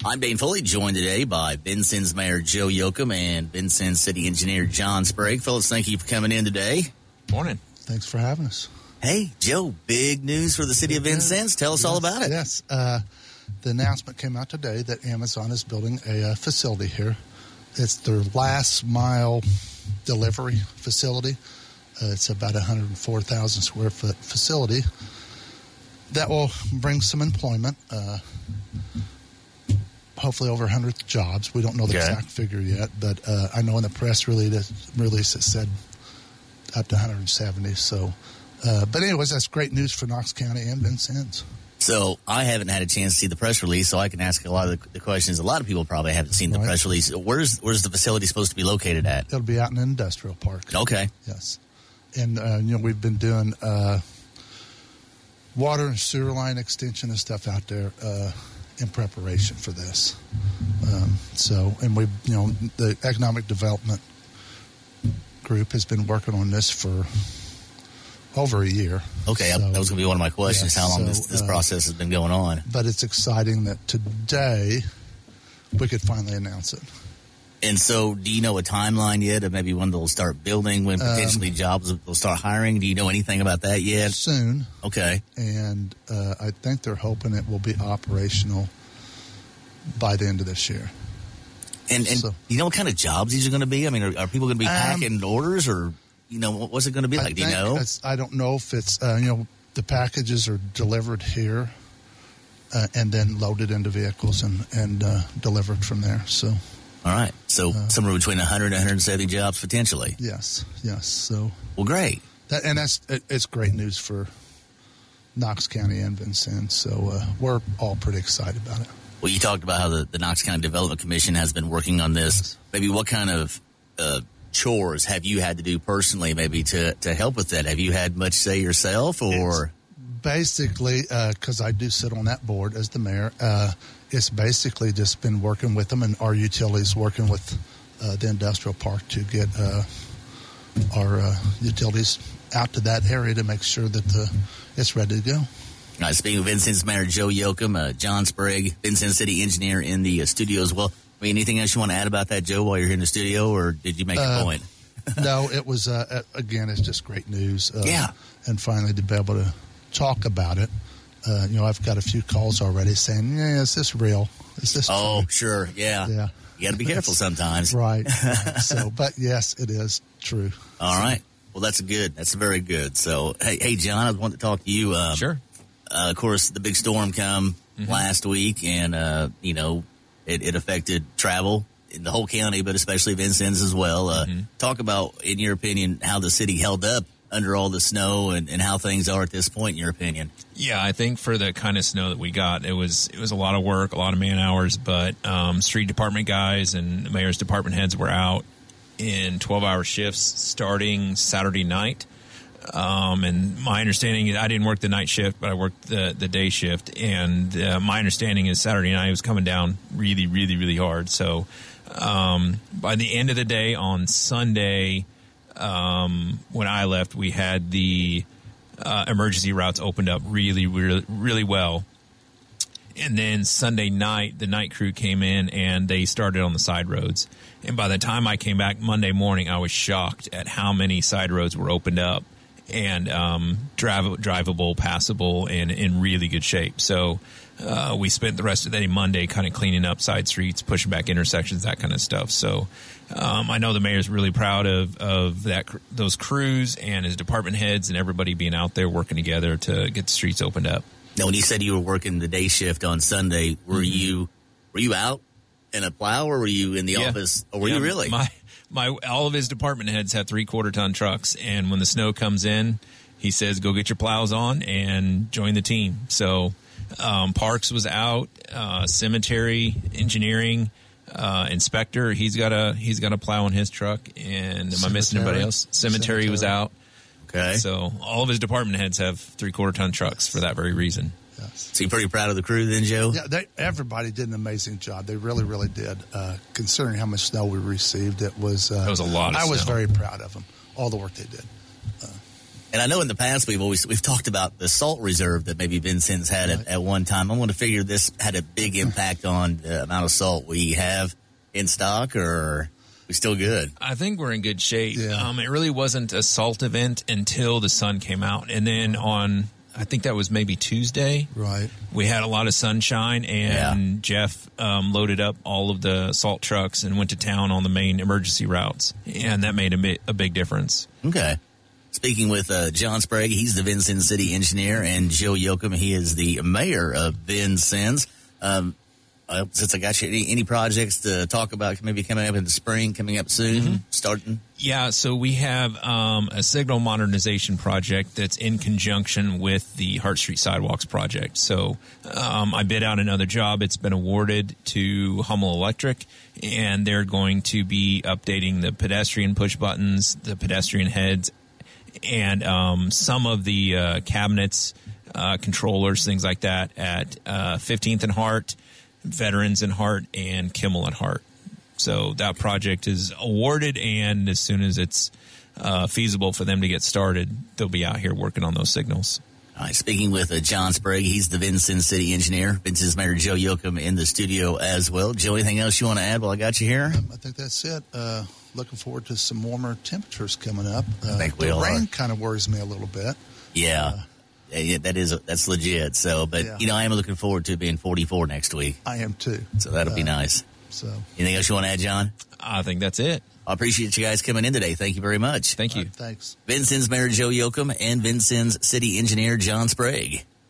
I'm Dane Foley, joined today by Vincennes Mayor Joe Yoakum and Vincennes City Engineer John Sprague. Fellas, thank you for coming in today. Morning. Thanks for having us. Hey, Joe, big news for the city of Vincennes. Tell us all about it. Yes. The announcement came out today that Amazon is building a facility here. It's their last mile delivery facility. It's about 104,000 square foot facility that will bring some employment, hopefully over 100 jobs. We don't know the exact figure yet, but I know in the press release it said up to 170. So, but anyways, that's great news for Knox County and Vincennes. So I haven't had a chance to see the press release, so I can ask a lot of the questions. A lot of people probably haven't seen the press release. Where's the facility supposed to be located at? It'll be out in an industrial park. Okay. Yes. And, we've been doing water and sewer line extension and stuff out there in preparation for this. The economic development group has been working on this for over a year. Okay, so, that was going to be one of my questions, how long this process has been going on. But it's exciting that today we could finally announce it. And so do you know a timeline yet of maybe when they'll start building, when potentially jobs will start hiring? Do you know anything about that yet? Soon. Okay. And I think they're hoping it will be operational by the end of this year. And so, you know what kind of jobs these are going to be? I mean, are people going to be packing orders, or, what's it going to be like? Do you know? I don't know if it's, the packages are delivered here and then loaded into vehicles and delivered from there. So. All right. So somewhere between 100 and 170 jobs potentially. Yes. So. Well, great. It's great news for Knox County and Vincennes. So we're all pretty excited about it. Well, you talked about how the Knox County Development Commission has been working on this. Yes. Maybe what kind of chores have you had to do personally, maybe to help with that? Have you had much say yourself, or? Basically, because I do sit on that board as the mayor, it's basically just been working with them and our utilities, working with the industrial park to get our utilities out to that area to make sure that it's ready to go. All right, speaking of Vincennes Mayor Joe Yoakum, John Sprague, Vincennes City Engineer in the studio as well. I mean, anything else you want to add about that, Joe, while you're here in the studio, or did you make a point? No, it was, again, it's just great news. Yeah. And finally to be able to talk about it. I've got a few calls already saying, is this real? Is this true? Oh, sure, yeah. You got to be careful sometimes. Right. So, but yes, it is true. All right. Well, that's good. That's very good. So, hey, John, I want to talk to you. Sure. Of course, the big storm come last week, and, it affected travel in the whole county, but especially Vincennes as well. Talk about, in your opinion, how the city held up under all the snow and how things are at this point, in your opinion. Yeah, I think for the kind of snow that we got, it was a lot of work, a lot of man hours, but street department guys and the mayor's department heads were out in 12-hour shifts starting Saturday night. And my understanding, I didn't work the night shift, but I worked the day shift. And my understanding is Saturday night was coming down really, really, really hard. So by the end of the day on Sunday, when I left, we had the emergency routes opened up really, really, really well. And then Sunday night, the night crew came in and they started on the side roads. And by the time I came back Monday morning, I was shocked at how many side roads were opened up and drivable, passable, and in really good shape. So we spent the rest of the day Monday kind of cleaning up side streets, pushing back intersections, that kind of stuff. So I know the mayor's really proud of those crews and his department heads and everybody being out there working together to get the streets opened up. Now, when you said you were working the day shift on Sunday, were you out in a plow, or were you in the office? Or were you really? All of his department heads have 3/4 ton trucks, and when the snow comes in, he says, "Go get your plows on and join the team." So Parks was out, cemetery engineering inspector. He's got a plow in his truck. And am I missing anybody else? Cemetery was out. Okay. So all of his department heads have 3/4 ton trucks for that very reason. Yes. So you're pretty proud of the crew then, Joe? Yeah, everybody did an amazing job. They really, really did. Considering how much snow we received, it was a lot of snow. I was very proud of them, all the work they did. And I know in the past we've talked about the salt reserve that maybe Vincennes had at one time. I want to figure this had a big impact on the amount of salt we have in stock, or are we still good? I think we're in good shape. Yeah. It really wasn't a salt event until the sun came out. And then on, I think that was maybe Tuesday. Right. We had a lot of sunshine, and Jeff loaded up all of the salt trucks and went to town on the main emergency routes. And that made a big difference. Okay. Speaking with John Sprague, he's the Vincennes City engineer, and Joe Yoakum, he is the mayor of Vincennes. Since I got you, any projects to talk about maybe coming up in the spring, coming up soon, starting? Yeah, so we have a signal modernization project that's in conjunction with the Hart Street Sidewalks project. So I bid out another job. It's been awarded to Hummel Electric, and they're going to be updating the pedestrian push buttons, the pedestrian heads, and some of the cabinets, controllers, things like that at 15th and Hart, Veterans and Hart, and Kimmel and Hart. So that project is awarded, and as soon as it's feasible for them to get started, they'll be out here working on those signals. All right, speaking with John Sprague, he's the Vincennes City engineer. Vincennes Mayor Joe Yoakum in the studio as well. Joe, anything else you want to add while I got you here? I think that's it. Looking forward to some warmer temperatures coming up. I think we the all rain are. kind of worries me a little bit. Yeah. Yeah, that's legit. So, but Yeah. I am looking forward to it being 44 next week. I am too. So that'll be nice. So Anything else you want to add, John? I think that's it. I appreciate you guys coming in today. Thank you very much. Thank you. thanks. Vincennes Mayor Joe Yoakum and Vincennes City Engineer John Sprague.